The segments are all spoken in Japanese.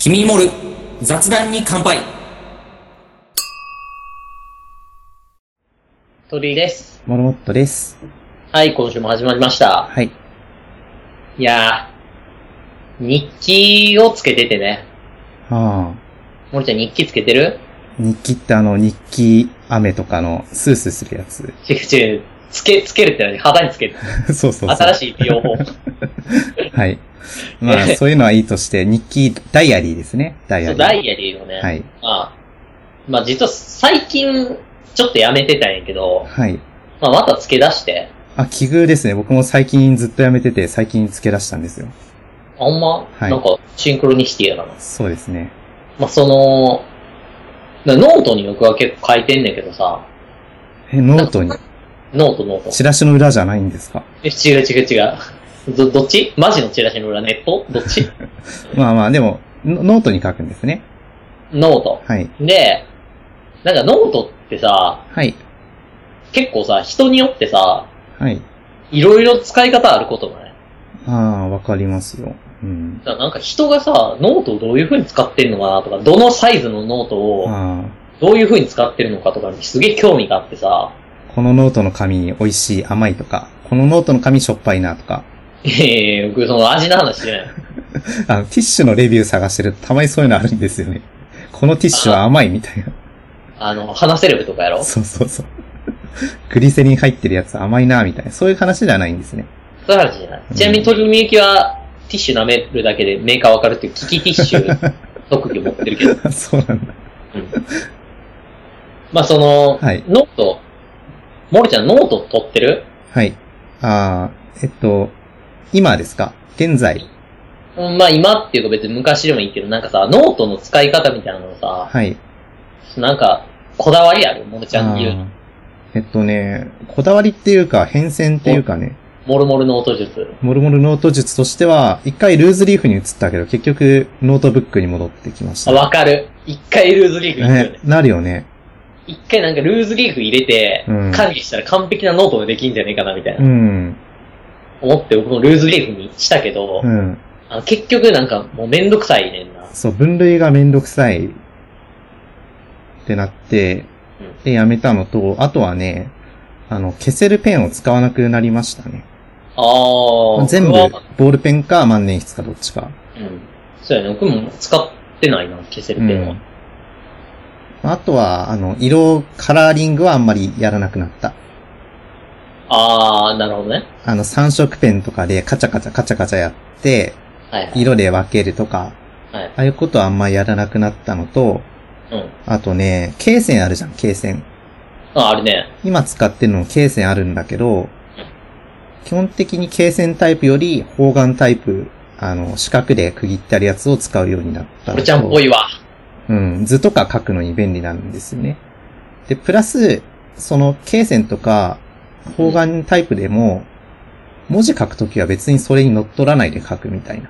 君に盛る雑談に乾杯。 鳥居です。 モルモットです。 はい、今週も始まりました。 はい。 いやー、日記をつけててね。 ああ。 森ちゃん日記つけてる？ 日記って日記飴とかのスースーするやつ。 違う。つけるって何？肌につける。 そう。 新しい美容法。 はい。まあ、そういうのはいいとして、日記、ダイアリーですね。ダイアリー。 ダイアリーをね。 はい。 まあ実は最近、ちょっとやめてたんやけど。 はい。 まあまたつけ出して。 奇遇ですね。僕も最近ずっとやめてて、最近つけ出したんですよ。 ほんま？はい。なんか、シンクロニシティやな。 そうですね。 まあノートに僕は結構書いてんねんけどさ。 ノートに？ ノート。 チラシの裏じゃないんですか？ 違う。どっち？マジのチラシの裏、ネット？どっち？ まあ、でも、ノートに書くんですね。 ノート。はい。で、なんかノートってさ、 はい。 結構さ、人によってさ、 はい。 いろいろ使い方あることがね。 わかりますよ。うん。 なんか人がさ、ノートをどういう風に使ってるのかなとか、どのサイズのノートを、どういう風に使ってるのかとかにすげえ興味があってさ、 このノートの紙美味しい、甘いとか、このノートの紙しょっぱいなとか。 僕その味の話じゃない。 ティッシュのレビュー探してるとたまにそういうのあるんですよね。このティッシュは甘いみたいな。鼻セレブとかやろ？ そう。グリセリン入ってるやつ甘いなみたいな。そういう話ではないんですね。 そういう話じゃない。ちなみに鳥居みゆきは、ティッシュ舐めるだけでメーカーわかるっていうキキティッシュ特技持ってるけど。 そうなんだ。 うん。まあはい、ノート、森ちゃんノート取ってる？ はい。今ですか？現在。 まあ今っていうか別に昔でもいいけど、なんかさ、ノートの使い方みたいなのさ、 はい。 なんか、こだわりある？森ちゃんに言う。 こだわりっていうか、変遷っていうかね。 モルモルノート術。 モルモルノート術としては、一回ルーズリーフに移ったけど、結局、ノートブックに戻ってきました。 わかる。一回ルーズリーフ入れるよね。 なるよね。 一回なんかルーズリーフ入れて、管理したら完璧なノートができんじゃねえかな、みたいな。思って僕もルーズリーフにしたけど、結局なんかもうめんどくさいねんな。 そう、分類がめんどくさいってなって、で、やめたのと、あとはね、消せるペンを使わなくなりましたね。全部、ボールペンか万年筆かどっちか。 そうやね。僕も使ってないな、消せるペンは。 あとは、カラーリングはあんまりやらなくなった。 なるほどね。 3色ペンとかでカチャカチャやって、色で分けるとか、ああいうことはあんまりやらなくなったのと、あとね、罫線あるじゃん、罫線。 あるね。 今使ってるのも罫線あるんだけど、基本的に罫線タイプより方眼タイプ、四角で区切ってあるやつを使うようになったのと。 これちゃんっぽいわ。 図とか書くのに便利なんですよね。で、プラス、その罫線とか方眼タイプでも、文字書くときは別にそれに乗っ取らないで書くみたいな。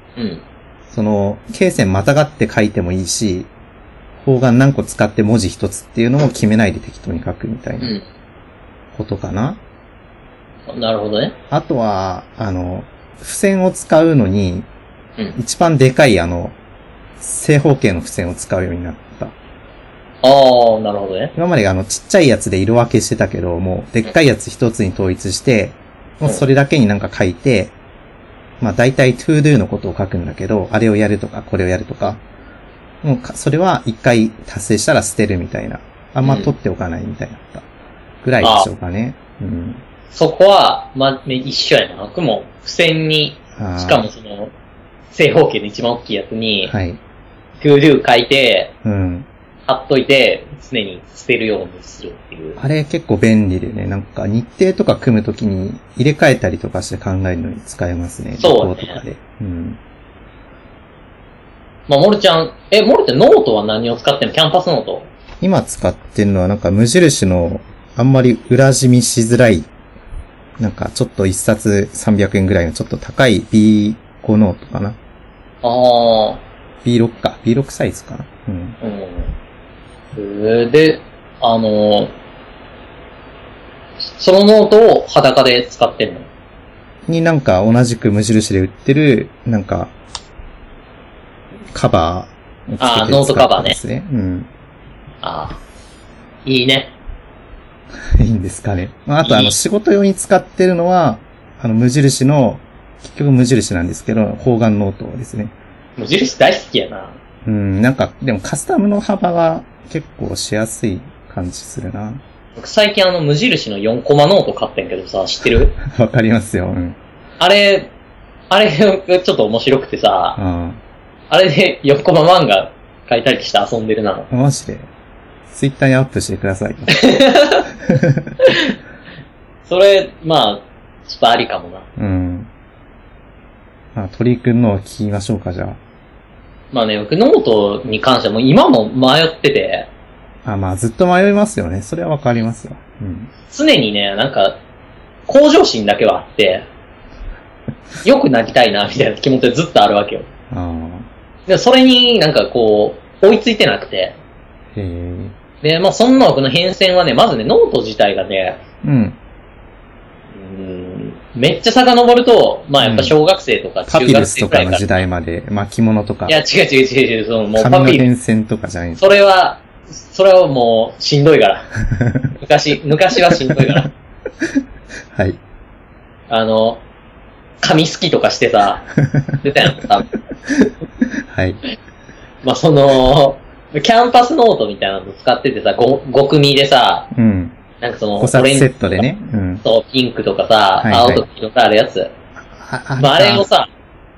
罫線またがって書いてもいいし、方眼何個使って文字一つっていうのも決めないで適当に書くみたいなことかな。 なるほどね。 あとは、付箋を使うのに、一番でかい正方形の付箋を使うようになった。 なるほどね。 今までちっちゃいやつで色分けしてたけど、もうでっかいやつ一つに統一して、もうそれだけになんか書いて、まあ大体 to do のことを書くんだけど、あれをやるとか、これをやるとか、もうそれは一回達成したら捨てるみたいな。あんま取っておかないみたいなぐらいでしょうかね。 そこは、一緒やな。僕も付箋に、しかも正方形の一番大きいやつに、to do 書いて、貼っといて、常に捨てるようにするっていう。 あれ結構便利でね、なんか日程とか組むときに入れ替えたりとかして考えるのに使えますね。 そうね。 とかで。 まあ、モルちゃんノートは何を使ってんの？キャンパスノート？ 今使ってるのはなんか無印のあんまり裏地見しづらい、なんかちょっと一冊300円ぐらいのちょっと高い B5 ノートかな。B6 か。B6 サイズかな。 で、そのノートを裸で使ってんの？ になんか同じく無印で売ってる、なんか、 カバーをつけて使ってますね。 ノートカバーね。 うん。 いいね。 いいんですかね。あと仕事用に使ってるのは、結局無印なんですけど、方眼ノートですね。 無印大好きやな。 なんか、でもカスタムの幅が結構しやすい感じするな。 僕最近無印の4コマノート買ってんけどさ、知ってる？ わかりますよ。うん。 あれちょっと面白くてさ、あれで4コマ漫画書いたりして遊んでるな。 マジで？ツイッターにアップしてください。 それ、まあ、ちょっとありかもな。 うん。鳥居くんのを聞きましょうか、じゃあ。 まあね、僕ノートに関してはもう今も迷ってて。 まあずっと迷いますよね。それはわかりますよ。うん。 常にね、なんか、向上心だけはあって、良くなりたいな、みたいな気持ちがずっとあるわけよ。で、それになんかこう、追いついてなくて。で、まあそんな僕の変遷はね、まずね、ノート自体がね、めっちゃ遡ると、まあやっぱ小学生とか中学生くらいから、パピルスとかの時代まで、巻物とか。 いや、違う、もう紙の変遷とかじゃないんですか。 それはもう、しんどいから。昔はしんどいから。 はい。 紙好きとかしてさ、出たやん、多分。 はい。 まあ、キャンパスノートみたいなの使っててさ、5組でさ、なんか 5冊セットでね。 ピンクとかさ、青と黄とかあるやつ。まあ、あれをさ、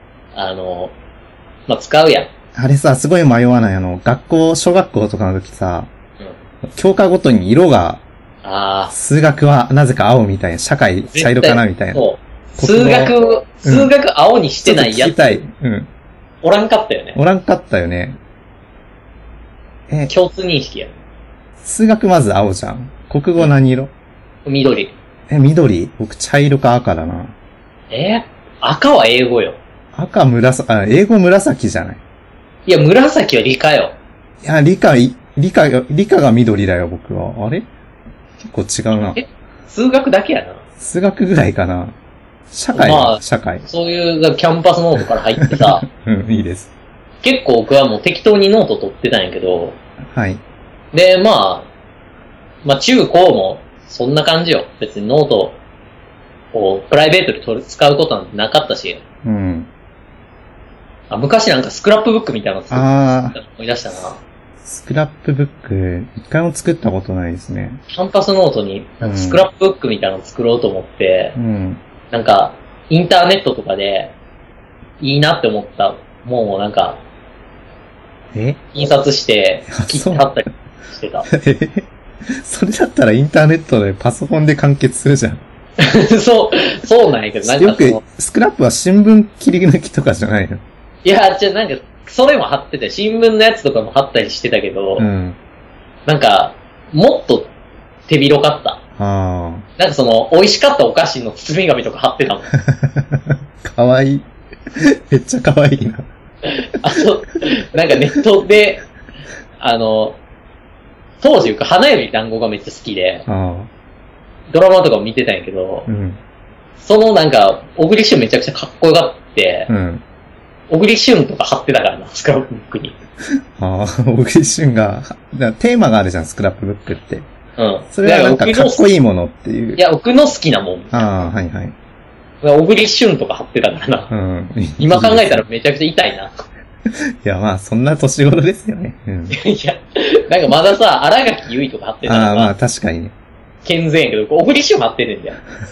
まあ、使うやん。 あれさ、すごい迷わない。小学校とかの時さ、教科ごとに色が、数学はなぜか青みたいな、社会茶色かなみたいな。 そう。数学青にしてないやつ。おらんかったよね。 おらんかったよね。 共通認識や。 数学まず青じゃん。国語何色？ 緑。 緑？僕茶色か赤だな。 赤は英語よ。 赤英語紫じゃない？ いや、紫は理科よ。 いや、理科が緑だよ、僕は。あれ？結構違うな。 数学だけやな。 数学ぐらいかな。社会、社会。 そういうキャンパスノートから入ってさ。 いいです。 結構僕はもう適当にノート取ってたんやけど。 はい。 で、まあ中高もそんな感じよ。別にノートをプライベートで使うことなんてなかったし。昔なんかスクラップブックみたいなの作ったの思い出したな。 スクラップブック、一回も作ったことないですね。 キャンパスノートになんかスクラップブックみたいなの作ろうと思って、なんかインターネットとかでいいなって思ったもんをなんか、印刷して切って貼ったりしてた。 それだったらインターネットでパソコンで完結するじゃん。 そうなんやけど、なんかよく、スクラップは新聞切り抜きとかじゃないの？ いや、なんか、それも貼ってて、新聞のやつとかも貼ったりしてたけど、なんか、もっと手広かった。なんか美味しかったお菓子の包み紙とか貼ってたもん。 かわいい。めっちゃかわいいな。 なんかネットで、当時花より団子がめっちゃ好きで、ドラマとかも見てたんやけど、なんか、小栗旬めちゃくちゃかっこよかって、小栗旬とか貼ってたからな、スクラップブックに。 小栗旬が、テーマがあるじゃん、スクラップブックって。それはなんかかっこいいものっていう。 いや、僕の好きなもん。 はいはい。 小栗旬とか貼ってたからな。今考えたらめちゃくちゃ痛いな。いや、まあ、そんな年頃ですよね。 いや、なんかまださ、新垣結衣とか貼ってたから。 まあ確かにね。 健全やけど、小栗旬貼ってるんだよ。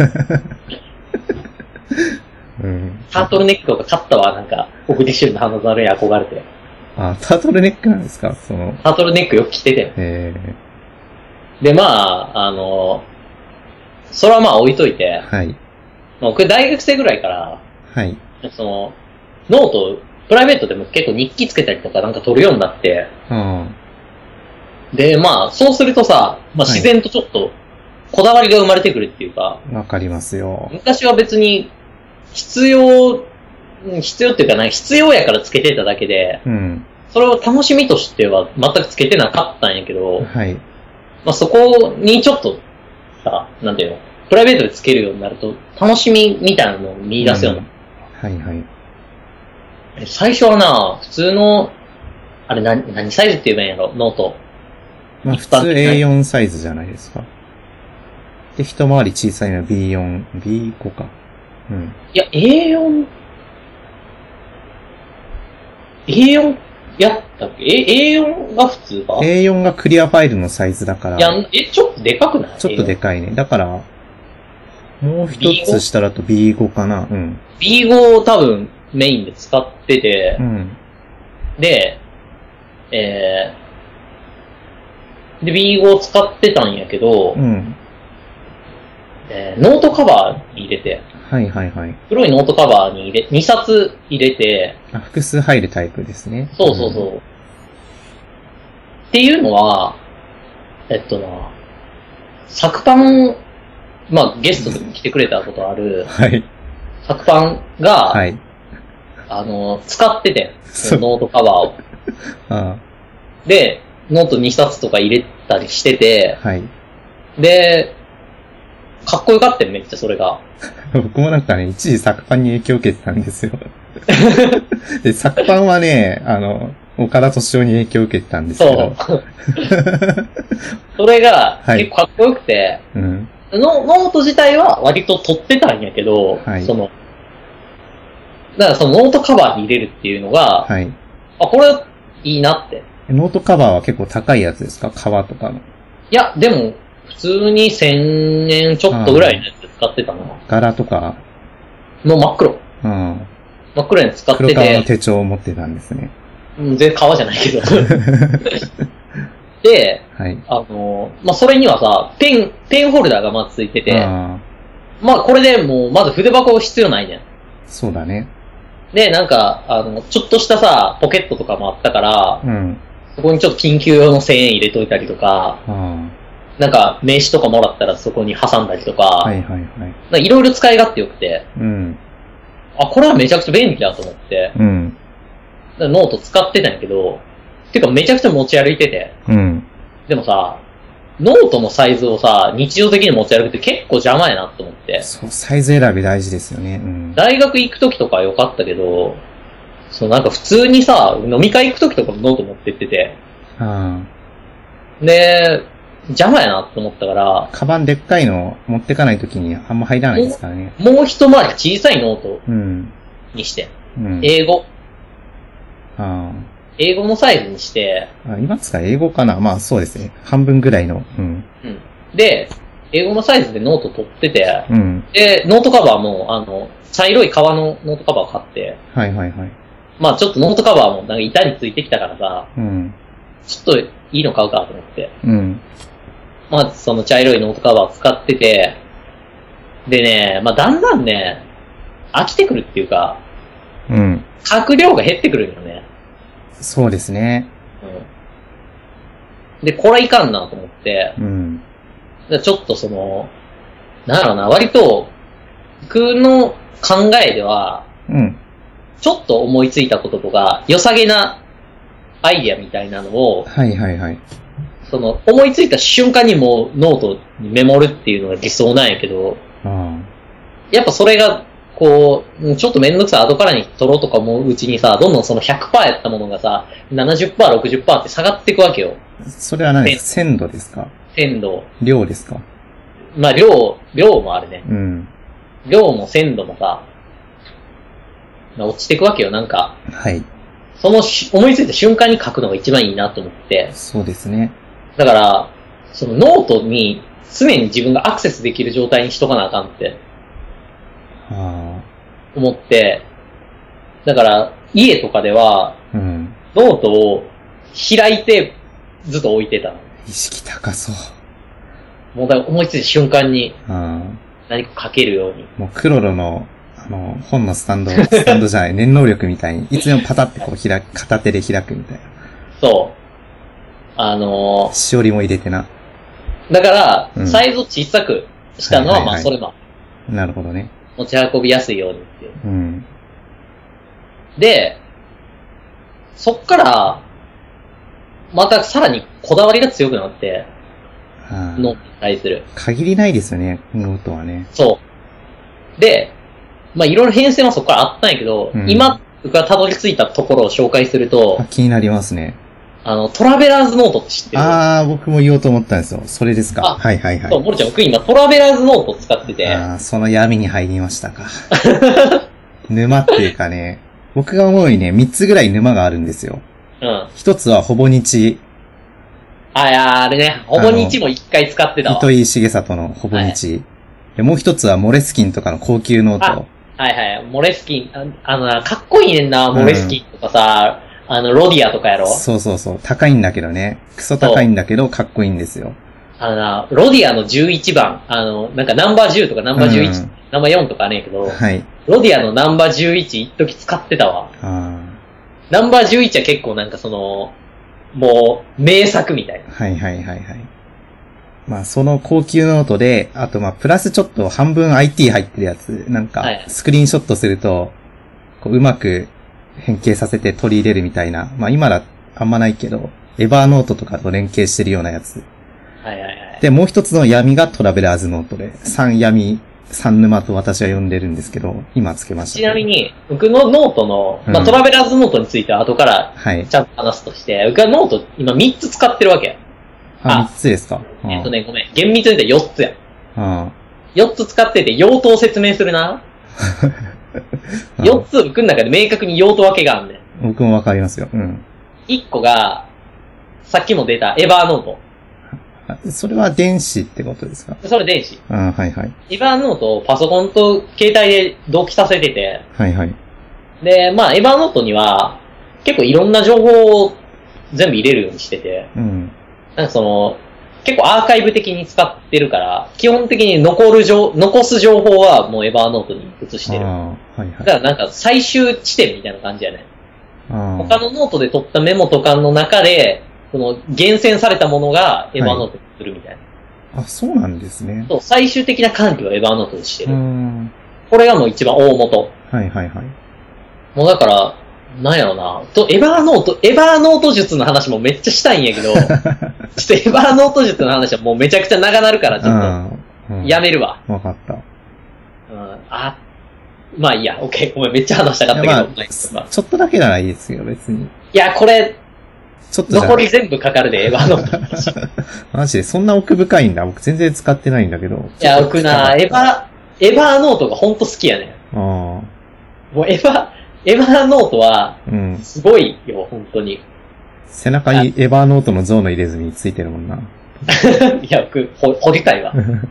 タートルネックとか買ったわ、なんか、小栗旬の花猿に憧れて。 タートルネックなんですか？ タートルネックよく着てて。で、まあ、それはまあ置いといて。僕大学生ぐらいから、ノート、プライベートでも結構日記つけたりとかなんか取るようになって。で、まあ、そうするとさ、まあ自然とちょっと、こだわりが生まれてくるっていうか。 わかりますよ。 昔は別に、必要っていうかない、必要やからつけてただけで、それを楽しみとしては全くつけてなかったんやけど、まあそこにちょっとさ、なんていうの、プライベートでつけるようになると、楽しみみたいなのを見出すような。最初はな、普通のあれ何サイズって言えばいいんやろ、ノート。 まあ普通 A4 サイズじゃないですか。で、一回り小さいのは B5 か。うん。 いや、A4 やったっけ？A4 が普通か？ A4 がクリアファイルのサイズだから。 いや、ちょっとでかくない？ ちょっとでかいね。だから、もう一つ下だと B5 かな。うん。 B5 を多分メインで使ってて、 うん。 で、B5 を使ってたんやけど、 うん。 ノートカバーに入れて、 はいはいはい。 黒いノートカバーに2冊入れて、 複数入るタイプですね。 そうそうそう。っていうのは、作パン、まあゲストで来てくれたことある、 はい。 作パンが、 はい。 使ってて、ノートカバーを。 ああで、ノート2冊とか入れたりしてて、 はい。 で、かっこよかったよ、めっちゃそれが。 僕もなんかね、一時作パンに影響を受けてたんですよ。で、作パンはね、岡田敏夫に影響を受けてたんですけど。 そう。それが、結構かっこよくて、 うん、 ノート自体は割と取ってたんやけど、 はい、 だからそのノートカバーに入れるっていうのが、 はい、 あ、これいいなって。 ノートカバーは結構高いやつですか？革とかの。 いや、でも、普通に1000円ちょっとぐらいのやつ使ってたな。 柄とかもう真っ黒。 うん。 真っ黒に使ってて。 黒革の手帳を持ってたんですね。 全然革じゃないけど。で、 はい。 まあ、それにはさ、ペンホルダーがまずついてて、まあ、これでもう、まず筆箱必要ないねん。 そうだね。 で、なんか、ちょっとしたさ、ポケットとかもあったから、 うん。 そこにちょっと緊急用の1000円入れといたりとか、なんか、名刺とかもらったらそこに挟んだりとか、 はいはいはい。 いろいろ使い勝手良くて、 うん。 あ、これはめちゃくちゃ便利だと思って、 うん。 ノート使ってたんやけど、てかめちゃくちゃ持ち歩いてて、 うん。 でもさ、ノートのサイズをさ、日常的に持ち歩くって結構邪魔やなと思って。 そう、サイズ選び大事ですよね。うん。 大学行くときとかは良かったけど、なんか普通にさ、飲み会行くときとかもノート持ってってて、で、邪魔やなと思ったから、 カバンでっかいの持ってかないときにあんま入らないですからね。 もう一回り小さいノートにして、 うん、 英語のサイズにして、 今使う英語かな？まあそうですね。半分ぐらいの。うん。 で、英語のサイズでノート取ってて、 うん、 で、ノートカバーも、茶色い革のノートカバーを買って、 はいはいはい。 まあちょっとノートカバーもなんか板についてきたからさ、 うん、 ちょっといいの買うかと思って、 うん、 まあその茶色いノートカバーを使ってて、でね、まあだんだんね、飽きてくるっていうか、 うん。 書く量が減ってくるんよね。 そうですね。 で、これはいかんなと思って、 うん。 ちょっとなんだろうな、割と、僕の考えでは、 うん。 ちょっと思いついたこととか、良さげなアイディアみたいなのを、 はいはいはい。 思いついた瞬間にもうノートにメモるっていうのが理想なんやけど、やっぱそれが、こう、ちょっとめんどくさい後からに取ろうとか思ううちにさ、どんどんその 100% やったものがさ、70%、60% って下がっていくわけよ。 それは何ですか？鮮度ですか？ 鮮度。 量ですか？ まあ量もあるね。 うん。 量も鮮度もさ、落ちていくわけよ、なんか。 はい。 思いついた瞬間に書くのが一番いいなと思って。 そうですね。 だから、ノートに常に自分がアクセスできる状態にしとかなあかんって。思って、だから、家とかでは、 うん、 ノートを開いてずっと置いてた。 意識高そう。 もうだから思いついた瞬間に、何か書けるように。 もうクロロの、本のスタンドじゃない、念能力みたいに、いつでもパタってこう片手で開くみたいな。 そう。 しおりも入れてな。 だから、サイズを小さくしたのは、まあそれも。 なるほどね。 持ち運びやすいようにっていう。 うん。 で、そっから、またさらにこだわりが強くなって、ノートに対する。 限りないですよね、ノートはね。 そう。で、まあいろいろ変遷はそこからあったんやけど、今僕がたどり着いたところを紹介すると、 気になりますね。 トラベラーズノートって知ってる？ 僕も言おうと思ったんですよ。それですか。はいはいはい。 そう、モルちゃん、僕今トラベラーズノート使ってて。 その闇に入りましたか。沼っていうかね、僕が思うにね、3つぐらい沼があるんですよ。 うん。 1つはほぼ日。 あれね、ほぼ日も1回使ってたわ。 糸井重里のほぼ日。はい、でもう1つはモレスキンとかの高級ノート。 はいはい。モレスキン、かっこいいねんな、モレスキンとかさ、ロディアとかやろ？ そうそうそう。高いんだけどね。クソ高いんだけど、かっこいいんですよ。 ロディアの11番、なんかナンバー10とかナンバー11、ナンバー4とかあるんやけど、はい。ロディアのナンバー11一時使ってたわ。ナンバー11は結構なんかもう、名作みたいな。 はいはいはいはい。まあ、その高級ノートで、あとまあ、プラスちょっと半分 IT 入ってるやつ、なんか、スクリーンショットすると、こう、うまく変形させて取り入れるみたいな。まあ、今だあんまないけど、エバーノートとかと連携してるようなやつ。 はいはいはい。 で、もう一つの闇がトラベラーズノートで、三沼と私は呼んでるんですけど、今つけました、 ちなみに、僕のノートの、まあ、トラベラーズノートについては後からちゃんと話すとして、僕はノート今3つ使ってるわけ。 3つですか？ ごめん。厳密に言うと4つや。4つ使ってて用途を説明するな。4つ僕の中で明確に用途分けがあるねん。 僕もわかりますよ。うん。 1個が、さっきも出たエバーノート。 それは電子ってことですか？ それ電子。 はいはい。 エバーノートをパソコンと携帯で同期させてて。 はいはい。 で、まあ、エバーノートには、結構いろんな情報を全部入れるようにしてて。うん。なんか結構アーカイブ的に使ってるから、基本的に残す情報はもうエバーノートに移してる。はいはい。だからなんか最終地点みたいな感じやね。他のノートで取ったメモとかの中で、厳選されたものがエバーノートにするみたいな。そうなんですね。 そう、最終的な管理をエバーノートにしてる。これがもう一番大元。 はいはいはい。 もうだから、なんやろな。エバーノート術の話もめっちゃしたいんやけど、ちょっとエバーノート術の話はもうめちゃくちゃ長なるから、ちょっと、やめるわ。 わかった。 まあいいや、オッケー。ごめん、めっちゃ話したかったけど。 ちょっとだけならいいですよ、別に。 いや、これ、ちょっと残り全部かかるで、エバーノート。 マジで、そんな奥深いんだ。僕全然使ってないんだけど。 いや、僕な、エバーノートがほんと好きやねん。もうエバーノートは、すごいよ、本当に。 背中にエバーノートの像の入れ墨ついてるもんな。 いや、僕、掘りたいわ。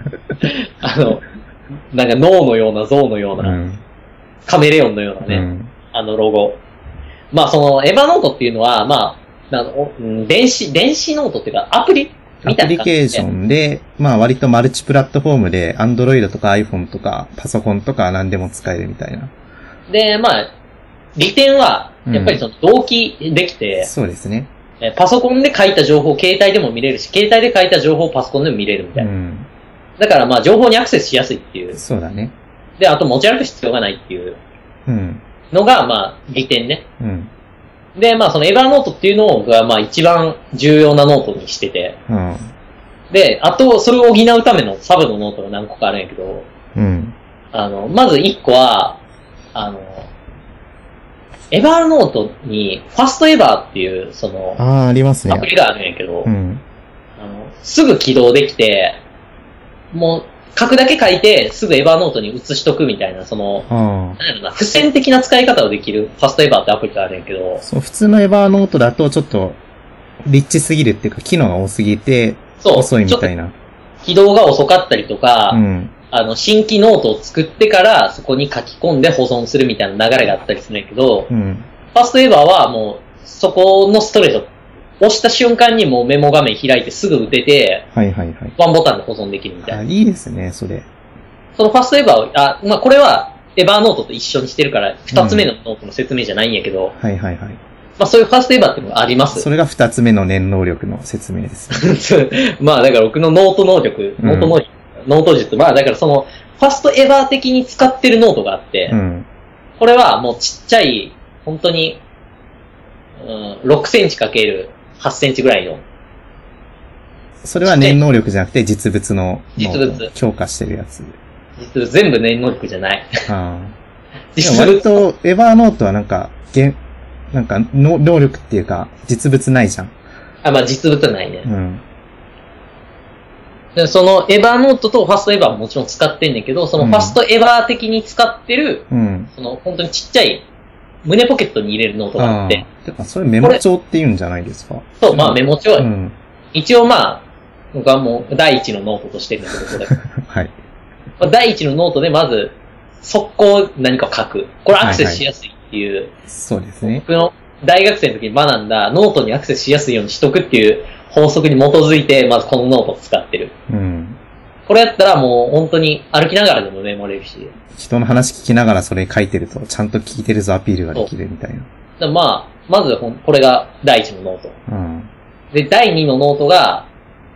なんか脳のような像のような、カメレオンのようなね、ロゴ。まあ、エバーノートっていうのは、まあ、電子ノートっていうか、アプリみたいな。 アプリケーションで、まあ割とマルチプラットフォームで、Android とか iPhone とか、パソコンとか何でも使えるみたいな。 で、まあ、利点は、やっぱり同期できて、 そうですね。 パソコンで書いた情報を携帯でも見れるし、携帯で書いた情報をパソコンでも見れるみたいな。だからまあ、情報にアクセスしやすいっていう。 そうだね。 で、あと持ち歩く必要がないっていうのが、まあ、利点ね。で、まあ、エバーノートっていうのを僕はまあ、一番重要なノートにしてて。で、あと、それを補うためのサブのノートが何個かあるんやけど、まず1個は、エバーノートに、ファストエバーっていう、 ありますね。 アプリがあるんやけど、すぐ起動できて、もう、書くだけ書いて、すぐエバーノートに移しとくみたいな、なんやろな、付箋的な使い方をできるファストエバーってアプリがあるんやけど、 そう、普通のエバーノートだとちょっと、リッチすぎるっていうか、機能が多すぎて、遅いみたいな。 起動が遅かったりとか、新規ノートを作ってからそこに書き込んで保存するみたいな流れがあったりするんやけど、ファストエバーはもう、そこのストレート、押した瞬間にもうメモ画面開いてすぐ打てて、ワンボタンで保存できるみたいな。 いいですね、それ。 そのファストエバーを、まあこれはエバーノートと一緒にしてるから、二つ目のノートの説明じゃないんやけど、まあそういうファストエバーっていうのがあります。 それが二つ目の念能力の説明です、 ね。まあだから僕のノート能力、ノート術、まあだからファストエバー的に使ってるノートがあって、これはもうちっちゃい、本当に、6センチかける8センチぐらいの。 それは念能力じゃなくて実物の。 実物。 強化してるやつ。 実物全部念能力じゃない。 割と、エバーノートはなんか能力っていうか、実物ないじゃん。 まあ実物ないね。 うん。 でそのエバーノートとファストエバーももちろん使ってんねんけど、そのファストエバー的に使ってる、その本当にちっちゃい胸ポケットに入れるノートがあって。 それメモ帳って言うんじゃないですか？ そう、まあメモ帳、一応まあ、僕はもう第一のノートとしてるんだけど、これ。はい。第一のノートでまず、速攻何かを書く。これアクセスしやすいっていう。 そうですね。 僕の大学生の時に学んだノートにアクセスしやすいようにしとくっていう法則に基づいて、まずこのノートを使ってる。これやったらもう本当に歩きながらでもメモれるし。 人の話聞きながらそれ書いてると、ちゃんと聞いてるぞアピールができるみたいな。 まあ、まずこれが第一のノート。で、第二のノートが、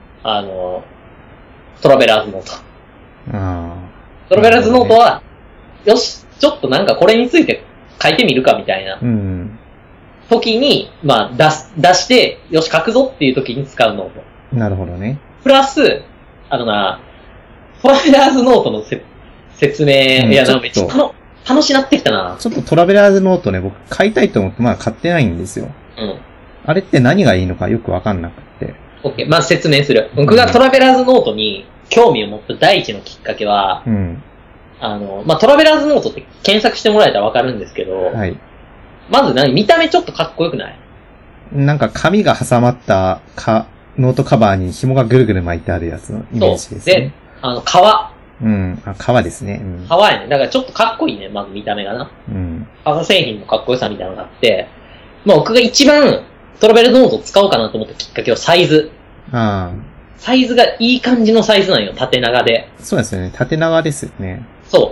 トラベラーズノート。トラベラーズノートは、よし、ちょっとなんかこれについて書いてみるかみたいな。時に、まあ、出して、よし、書くぞっていう時に使うノート。 なるほどね。 プラス、トラベラーズノートの説明、いや、めっちゃ楽しなってきたな。 ちょっとトラベラーズノートね、僕買いたいと思ってまだ買ってないんですよ。あれって何がいいのかよくわかんなくて。 OK。まあ説明する。僕がトラベラーズノートに興味を持った第一のきっかけは、まあトラベラーズノートって検索してもらえたらわかるんですけど、まず見た目ちょっとかっこよくない？ なんか紙が挟まったノートカバーに紐がぐるぐる巻いてあるやつのイメージですね。 で、革。 革ですね。 革やね。だからちょっとかっこいいね、まず見た目がな。革製品のかっこよさみたいなのがあって、まあ僕が一番トラベルノートを使おうかなと思ったきっかけはサイズ。サイズがいい感じのサイズなんよ、縦長で。 そうですよね、縦長ですよね。 そう。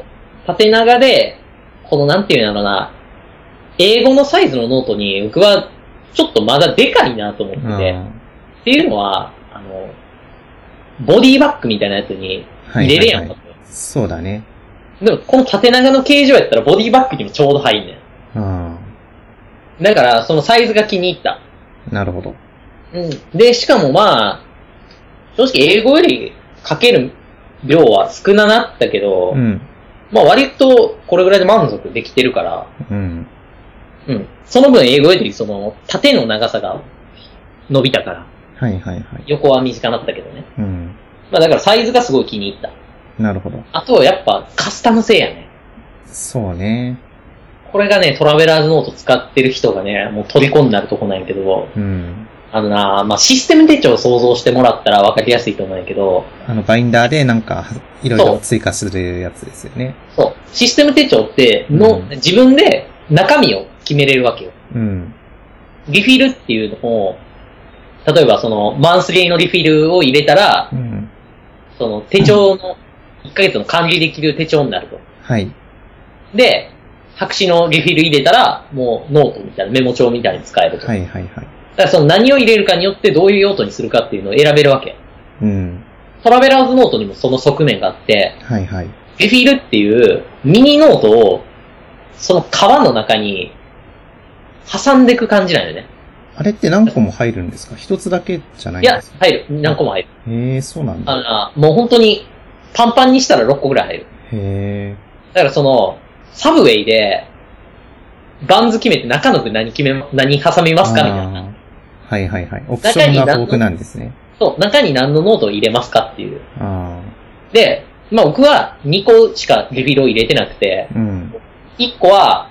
縦長で、なんていうんだろうな、英語のサイズのノートに僕はちょっとまだでかいなと思ってて、っていうのは、ボディバッグみたいなやつに入れるやんか、 そうだね。 でもこの縦長の形状やったらボディバッグにもちょうど入んねん。だからそのサイズが気に入った。 なるほど。 で、しかもまあ、正直英語より書ける量は少ななったけど、まあ割とこれぐらいで満足できてるから、その分英語より縦の長さが伸びたから、横は短なったけどね。まあだからサイズがすごい気に入った。 なるほど。 あとはやっぱカスタム性やね。 そうね。 これがね、トラベラーズノート使ってる人がね、もう虜になるとこなんやけど、まあシステム手帳を想像してもらったら分かりやすいと思うんやけど、 バインダーでなんか、いろいろ追加するやつですよね。 そう。システム手帳って自分で中身を決めれるわけよ。リフィルっていうのを、例えばマンスリーのリフィルを入れたら、手帳の、1ヶ月の管理できる手帳になると。で、白紙のリフィル入れたら、もうノートみたいな、メモ帳みたいに使えると。だから何を入れるかによってどういう用途にするかっていうのを選べるわけ。トラベラーズノートにもその側面があって、リフィルっていうミニノートを、その革の中に挟んでいく感じなんよね。 あれって何個も入るんですか？一つだけじゃないんですか？ いや、入る。何個も入る。 そうなんだ。 もう本当に、パンパンにしたら6個ぐらい入る。だからサブウェイで、バンズ決めて中の具何挟みますかみたいな。 オプションが豊富なんですね。 そう、中に何のノートを入れますかっていう。で、まあ僕は2個しかリフィルを入れてなくて、1個は、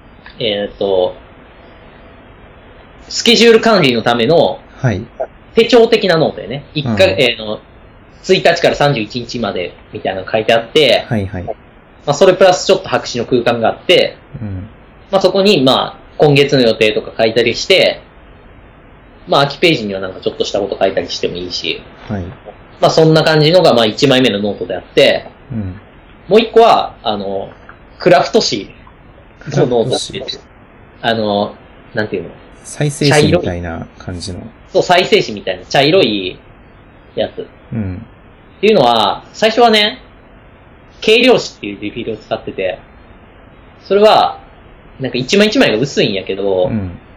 スケジュール管理のための、手帳的なノートやね。1日から31日までみたいなのが書いてあって、まあそれプラスちょっと白紙の空間があって、まあそこにまあ今月の予定とか書いたりして、まあ空きページにはなんかちょっとしたこと書いたりしてもいいし、まあそんな感じのがまあ1枚目のノートであって、もう1個は、クラフト紙のノートって言って、なんていうの？ 再生紙みたいな感じの。 そう、再生紙みたいな茶色いやつ。っていうのは、最初はね、軽量紙っていうリフィルを使ってて、それは、なんか一枚一枚が薄いんやけど、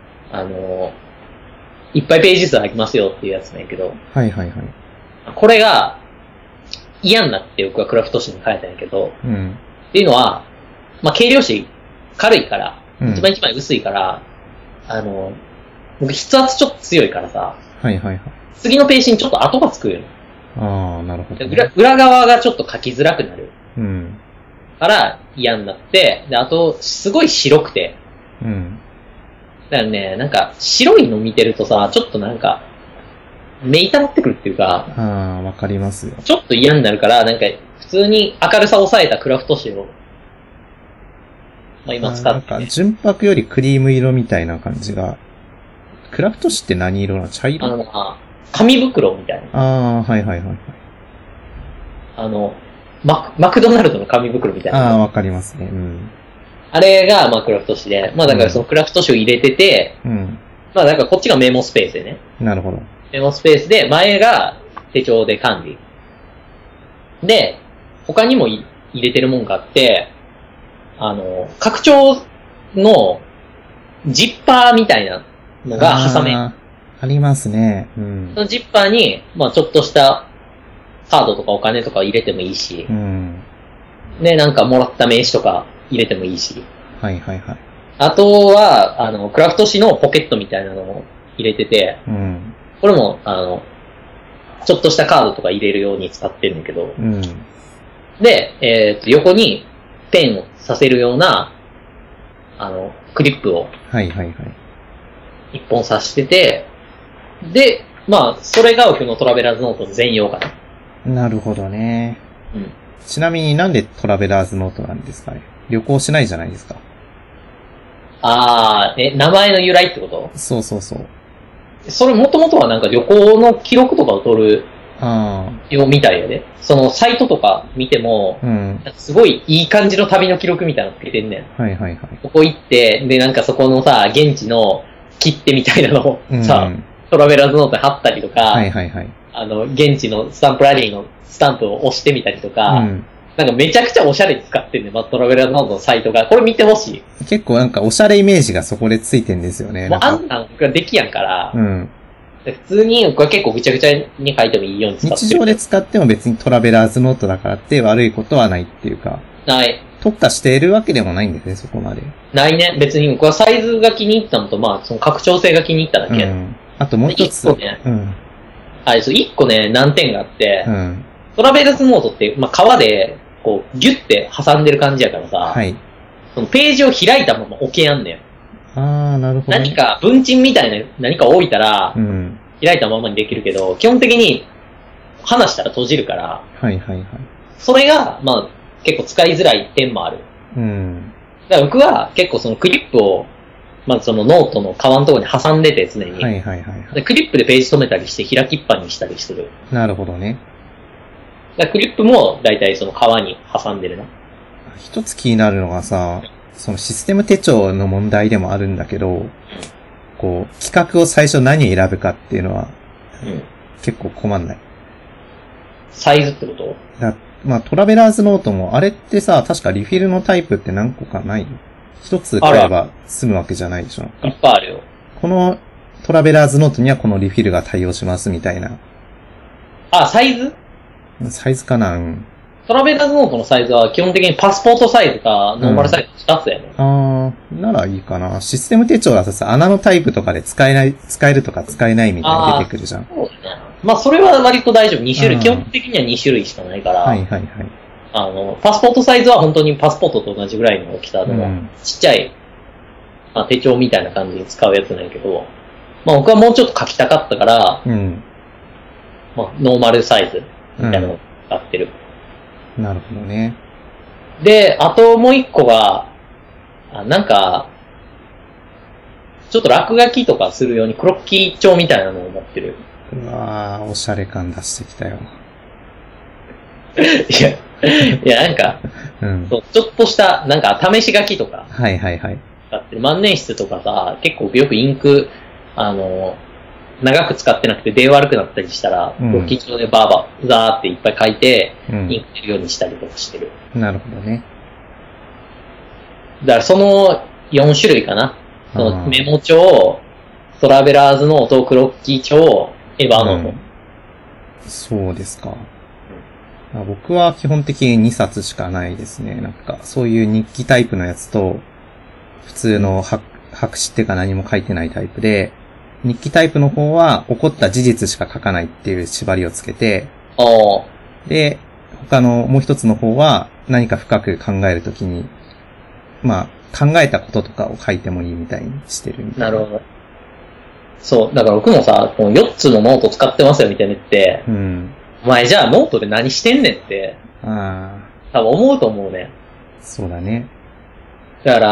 いっぱいページ数入りますよっていうやつなんやけど、これが嫌になって僕はクラフト紙に変えたんやけど、っていうのは、まあ軽量紙軽いから、 うん一枚薄いから、僕筆圧ちょっと強いからさ、 はいはいはい。 次のページにちょっと跡がつくよ。 ああ、なるほど、 裏側がちょっと書きづらくなる。 うん。 から嫌になって、で、あと、すごい白くて。 うん。 だからね、なんか、白いの見てるとさ、ちょっとなんか、目痛まってくるっていうか、 ああ、わかりますよ。 ちょっと嫌になるから、なんか、普通に明るさを抑えたクラフト紙を、まあ今使って、ね。 なんか、純白よりクリーム色みたいな感じが。クラフト紙って何色なの？茶色？ 紙袋みたいな。 ああ、はいはいはいはい。 マクドナルドの紙袋みたいな。 ああ、わかりますね。うん。 あれが、まあクラフト紙で、まあだからそのクラフト紙を入れてて、 うん。 まあだからこっちがメモスペースでね。 なるほど。 メモスペースで、前が手帳で管理。で、他にも入れてるもんがあって、拡張のジッパーみたいなのが挟め。 ありますね。うん。 そのジッパーに、まあちょっとしたカードとかお金とか入れてもいいし、 うん。 で、なんかもらった名刺とか入れてもいいし。 はいはいはい。 あとは、クラフト紙のポケットみたいなのを入れてて、 うん。 これも、ちょっとしたカードとか入れるように使ってるんだけど、 うん。 で、横にペンをさせるような、クリップを、 はいはいはい。 一本刺してて、で、まあ、それが僕のトラベラーズノートの全容かな。 なるほどね。 うん。 ちなみになんでトラベラーズノートなんですかね？旅行しないじゃないですか。 名前の由来ってこと？ そうそうそう。 それもともとはなんか旅行の記録とかを取るよみたいやで。そのサイトとか見ても、 うん、 すごいいい感じの旅の記録みたいなのつけてんねん。 はいはいはい。 ここ行って、でなんかそこのさ、現地の切手みたいなのをさ、うん、トラベラーズノートに貼ったりとか、 はいはいはい。 現地のスタンプラリーのスタンプを押してみたりとか、うん、なんかめちゃくちゃおしゃれに使ってんねん、まあ、トラベラーズノートのサイトが。これ見てほしい。 結構なんかおしゃれイメージがそこでついてんですよね。 もうあんなんができやんから、 うん。 普通に、これ結構ぐちゃぐちゃに書いてもいいように使ってる。 日常で使っても別にトラベラーズノートだからって悪いことはないっていうか。 ない。 特化しているわけでもないんですね、そこまで。 ないね。別に僕はサイズが気に入ったのと、まあ、その拡張性が気に入っただけ。 うん。あともう一つ。 一個ね。うん。一個ね、難点があって、うん。トラベラーズノートって、まあ、革で、こう、ギュッて挟んでる感じやからさ。はい。そのページを開いたまま置けやんねん。 なるほど、ね。 何か、文鎮みたいな何か置いたら、うん。開いたままにできるけど、基本的に離したら閉じるから、 はいはいはい。 それが、まあ、結構使いづらい点もある。うん。だから僕は結構そのクリップを、まあそのノートの革のところに挟んでて常に。 はいはいはい、はい。 でクリップでページ止めたりして開きっぱにしたりする。 なるほどね。 だからクリップもだいたいその革に挟んでるな。 一つ気になるのがさ、そのシステム手帳の問題でもあるんだけど、こう、企画を最初何選ぶかっていうのは、結構困んない。 サイズってこと？ まあ、トラベラーズノートも、あれってさ、確かリフィルのタイプって何個かない？一つ買えば済むわけじゃないでしょ？ いっぱいあるよ。 このトラベラーズノートにはこのリフィルが対応しますみたいな。 サイズ？ サイズかな？うん。 トラベラーズノートのサイズは基本的にパスポートサイズかノーマルサイズ2つやね。 ならいいかな。システム手帳だとさ、穴のタイプとかで使えるとか使えないみたいな出てくるじゃん。 そうだね。まあそれは割と大丈夫。2種類、基本的には2種類しかないから。 はいはいはい。 パスポートサイズは本当にパスポートと同じぐらいの大きさの、ちっちゃい、まあ、手帳みたいな感じに使うやつなんやけど、まあ僕はもうちょっと書きたかったから、まあノーマルサイズみたいなのを使ってる。 なるほどね。 で、あともう一個が、なんか、ちょっと落書きとかするようにクロッキー帳みたいなのを持ってる。 うわー、おしゃれ感出してきたよ。 いや、なんか、ちょっとした、なんか試し書きとか。 はいはいはい。 万年筆とかさ、結構よくインク、長く使ってなくて出悪くなったりしたら、クロッキー帳でザーっていっぱい書いて、インク出るようにしたりとかしてる。 なるほどね。 だからその4種類かな。そのメモ帳、トラベラーズノート、クロッキー帳、エヴァノート。 そうですか。僕は基本的に2冊しかないですね。なんか、そういう日記タイプのやつと、 普通の白紙っていうか何も書いてないタイプで、日記タイプの方は起こった事実しか書かないっていう縛りをつけて、で、他のもう一つの方は何か深く考えるときに、まあ考えたこととかを書いてもいいみたいにしてるみたいな。 なるほど。そう、だから僕もさ、この4つのノート使ってますよみたいに言って、うん。お前じゃあノートで何してんねんって、多分思うと思うね。 そうだね。 だから、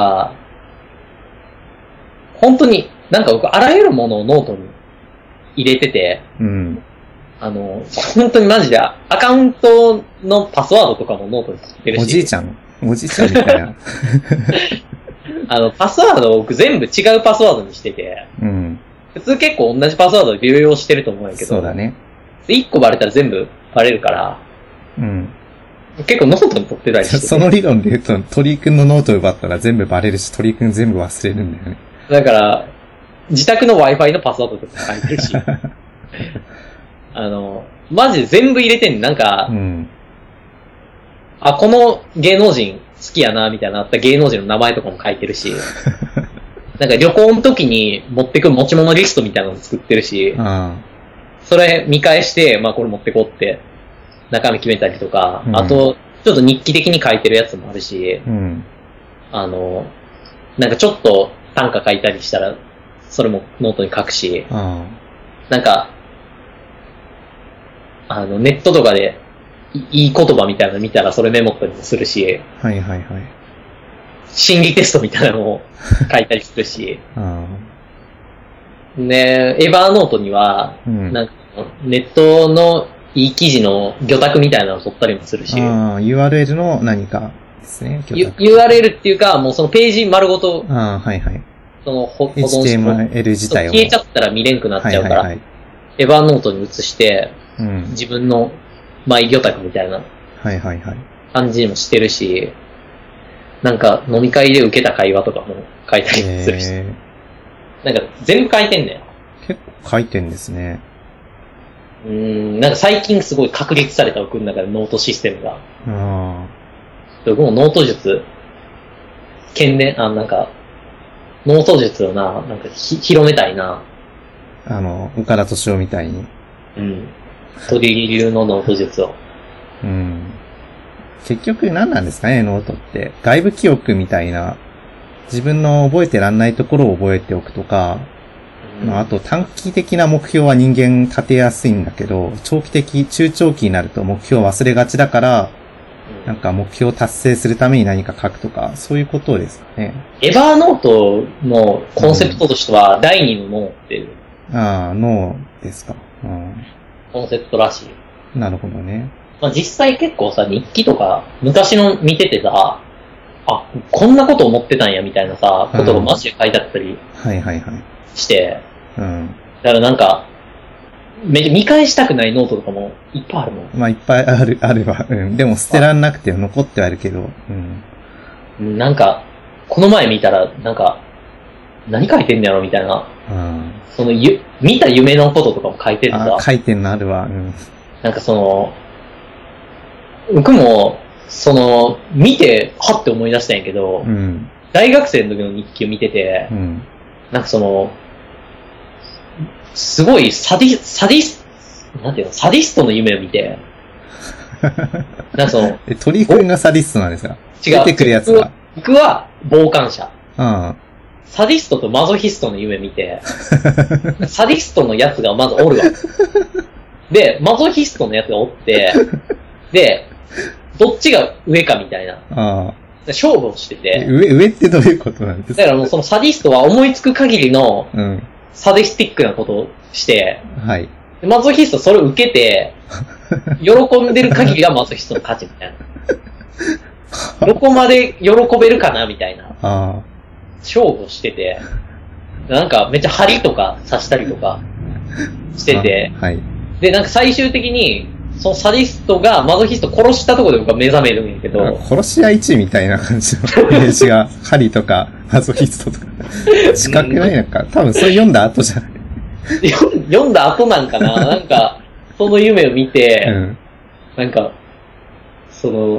本当に、なんか僕あらゆるものをノートに入れてて、うん。本当にマジでアカウントのパスワードとかもノートに作ってるし。 おじいちゃんみたいな。 パスワードを僕全部違うパスワードにしてて、うん。普通結構同じパスワードで流用してると思うんやけど、 そうだね。 1個バレたら全部バレるから、うん。結構ノートに取ってたりして、 その理論で言うと、鳥居くんのノートを奪ったら全部バレるし、鳥居くん全部忘れるんだよね。 だから、自宅の Wi-Fi のパスワードとか書いてるし、マジで全部入れてんねん。なんか、うん、この芸能人好きやな、みたいなあった芸能人の名前とかも書いてるし、なんか旅行の時に持ってく持ち物リストみたいなの作ってるし、それ見返して、まあこれ持ってこうって中身決めたりとか、うん、あと、ちょっと日記的に書いてるやつもあるし、うん、なんかちょっと短歌書いたりしたら、それもノートに書くし、なんか、ネットとかでいい言葉みたいなの見たらそれメモったりもするし、 はいはいはい。 心理テストみたいなのを書いたりするし、で、エヴァーノートには、うん、なんかネットのいい記事の魚拓みたいなのを取ったりもするし、 URL の何かですね。 URL っていうか、もうそのページ丸ごと、 はいはい。 その保存して、HTML 自体を消えちゃったら見れんくなっちゃうから、はいはいはい、エヴァーノートに移して、うん、自分のマイ魚拓みたいな感じにもしてるし、なんか飲み会で受けた会話とかも書いたりするし、なんか全部書いてんねん。 結構書いてんですね。 なんか最近すごい確立された僕の中でノートシステムが。僕もノート術、なんか、ノート術をなんか広めたいな。 岡田敏夫みたいに。 うん。鳥流のノート術を。 うん。結局何なんですかね、ノートって。外部記憶みたいな、自分の覚えてらんないところを覚えておくとか、あと短期的な目標は人間立てやすいんだけど、中長期になると目標を忘れがちだから、なんか目標を達成するために何か書くとか、そういうことですかね。 エヴァーノートのコンセプトとしては、第二の脳っていう。 脳ですか。 コンセプトらしい。なるほどね。 まあ、実際結構さ、日記とか、昔の見ててさ、こんなこと思ってたんやみたいなさ、ことがマジで書いてあったりして、だからなんか、見返したくないノートとかもいっぱいあるもん。 まあいっぱいあれば、でも捨てらんなくて残ってはいるけど、 なんか、この前見たら、なんか、何書いてんだろみたいな。その見た夢のこととかも書いてるさ。 書いてんのあるわ。 なんか僕も、見て、はって思い出したんやけど、大学生の時の日記を見てて、なんかすごいサディストの夢を見て、なんか鳥居くんがサディストなんですか？ 違う。 出てくるやつが。 僕は傍観者。サディストとマゾヒストの夢見て、サディストのやつがまずおるわ。で、マゾヒストのやつがおって、で、どっちが上かみたいな。勝負をしてて。 上ってどういうことなんですか？ だからもうそのサディストは思いつく限りの、サディスティックなことをして、マゾヒストそれを受けて、喜んでる限りがマゾヒストの勝ちみたいな。どこまで喜べるかなみたいな。勝負をしてて、なんかめっちゃ針とか刺したりとかしてて、で、なんか最終的に、そのサディストがマゾヒスト殺したところで僕は目覚めるんやけど。 殺し屋1みたいな感じのイメージが、針とかマゾヒストとか。近くないのか。多分それ読んだ後じゃない。 読んだ後なんかななんか、その夢を見て、なんか、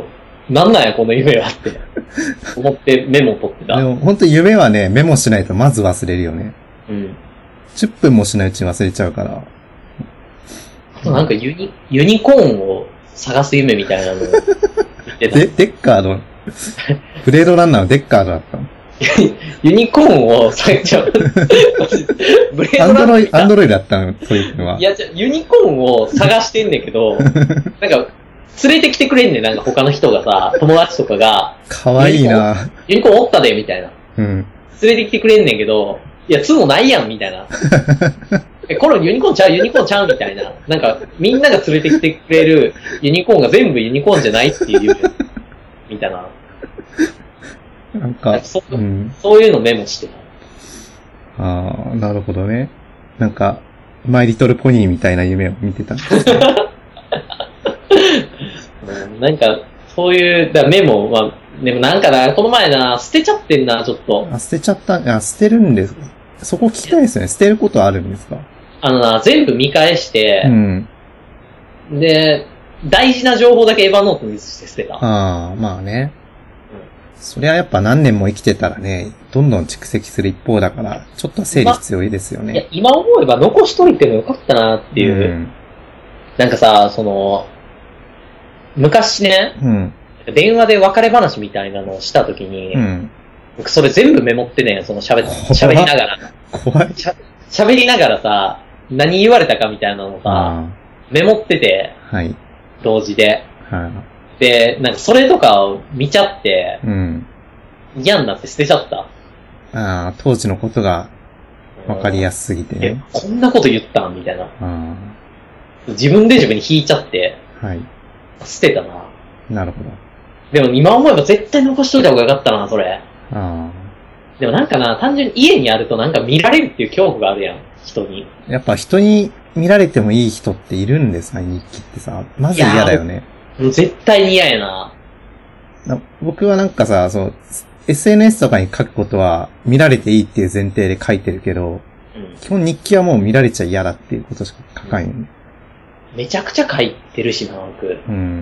なんなんやこの夢はって思ってメモ取ってた。 でも本当夢はね、メモしないとまず忘れるよね。 うん。 10分もしないうちに忘れちゃうから。 あとなんかユニコーンを探す夢みたいなのを言ってた。 デッカードブレードランナーのデッカードだったのユニコーンを探しちゃう。ブレードランナー。 アンドロイドだったの、トイックは。 いや、ユニコーンを探してんねんけど、なんか、連れてきてくれんねん、なんか他の人がさ、友達とかが。 かわいいなユニコーンおったで、みたいな。 うん。 連れてきてくれんねんけど、いや、もないやん、みたいな。これユニコーンちゃう、みたいな。なんか、みんなが連れてきてくれるユニコーンが全部ユニコーンじゃないっていう、みたいな。 なんか、 そういうのメモしてた。 ああ、なるほどね。なんか、マイリトルポニーみたいな夢を見てた。 なんか、そういう、メモは、でもなんかな、この前な、捨てちゃってんな、ちょっと。 捨てちゃった、捨てるんです。そこ聞きたいですね。捨てることあるんですか？ 全部見返して、うん。で、大事な情報だけエヴァノートにして捨てた。 ああ、まあね。そりゃやっぱ何年も生きてたらね、どんどん蓄積する一方だから、ちょっと整理必要ですよね。いや、 今思えば残しといてもよかったなっていう。うん、なんかさ、昔ね、うん、電話で別れ話みたいなのをしたときに、うん、僕それ全部メモってね、喋りながら。 怖い。 喋りながらさ、何言われたかみたいなのさ、メモってて、はい、同時で。はい、で、なんかそれとかを見ちゃって、うん、嫌になって捨てちゃった。 ああ、当時のことが分かりやすすぎてね。 こんなこと言ったんみたいな。自分で自分に引いちゃって、はい、捨てたな。 なるほど。 でも今思えば絶対残しといた方がよかったな、それ。でもなんかな、単純に家にあるとなんか見られるっていう恐怖があるやん、人に。 やっぱ人に見られてもいい人っているんですか、日記ってさ。まず嫌だよね。 絶対に嫌やな。 僕はなんかさ、SNS とかに書くことは見られていいっていう前提で書いてるけど、基本日記はもう見られちゃ嫌だっていうことしか書かんよね。 めちゃくちゃ書いてるしな、僕。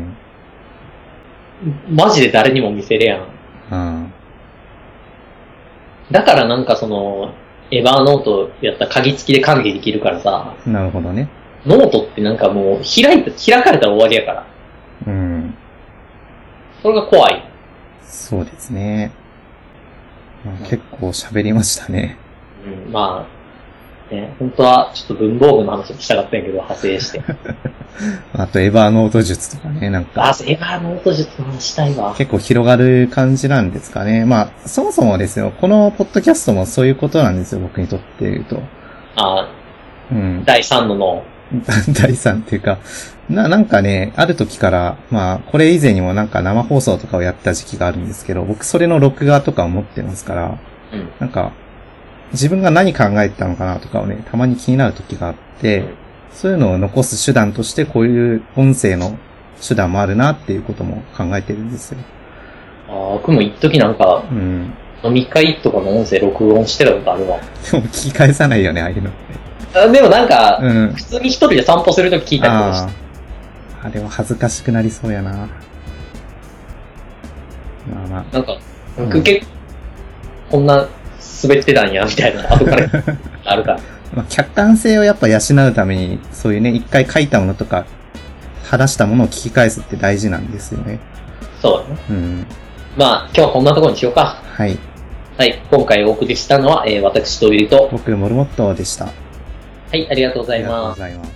マジで誰にも見せれやん。だからなんかエヴァーノートやったら鍵付きで管理できるからさ。 なるほどね。 ノートってなんかもう開かれたら終わりやから。それが怖い。 そうですね。結構喋りましたね。 まあ、ね、本当はちょっと文房具の話もしたかったんやけど、派生して。 あとエヴァーノート術とかね、なんか。 エヴァーノート術の話したいわ。 結構広がる感じなんですかね。まあ、そもそもですよ、このポッドキャストもそういうことなんですよ、僕にとって言うと。第3の脳。 第3っていうか、なんかね、ある時から、まあ、これ以前にもなんか生放送とかをやった時期があるんですけど、僕それの録画とかを持ってますから、なんか、自分が何考えてたのかなとかをね、たまに気になる時があって、そういうのを残す手段としてこういう音声の手段もあるなっていうことも考えてるんですよ。 僕も一時なんか、飲み会とかの音声録音してたことあるわ。 でも聞き返さないよね、ああいうのって。 でもなんか、普通に一人で散歩するとき聞いたりとかして。 あれは恥ずかしくなりそうやな。 なんか、僕結構、こんな滑ってたんや、みたいな、後からあるから。 客観性をやっぱ養うために、そういうね、一回書いたものとか、話したものを聞き返すって大事なんですよね。 そうだね。まあ、今日はこんなところにしようか。 はい。 はい、今回お送りしたのは、私、ドビルと、 僕、モルモットでした。 はい、ありがとうございます。 ありがとうございます。